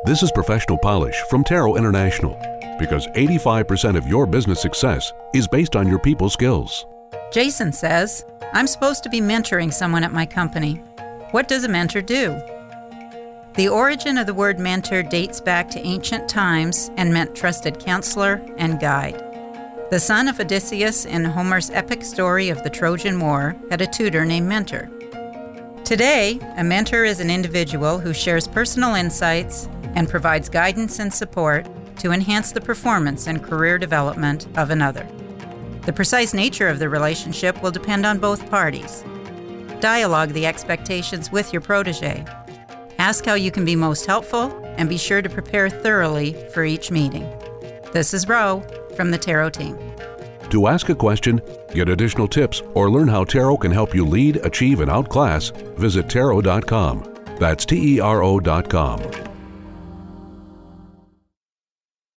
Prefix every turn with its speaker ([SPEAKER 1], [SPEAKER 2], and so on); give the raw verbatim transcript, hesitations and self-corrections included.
[SPEAKER 1] This is Professional Polish from Tarot International, because eighty-five percent of your business success is based on your people skills.
[SPEAKER 2] Jason says, I'm supposed to be mentoring someone at my company. What does a mentor do? The origin of the word mentor dates back to ancient times and meant trusted counselor and guide. The son of Odysseus in Homer's epic story of the Trojan War had a tutor named Mentor. Today, a mentor is an individual who shares personal insights and provides guidance and support to enhance the performance and career development of another. The precise nature of the relationship will depend on both parties. Dialogue the expectations with your protege. Ask how you can be most helpful, and be sure to prepare thoroughly for each meeting. This is Ro from the Tarot team.
[SPEAKER 1] To ask a question, get additional tips, or learn how Tarot can help you lead, achieve, and outclass, visit tarot dot com. That's T E R O dot com.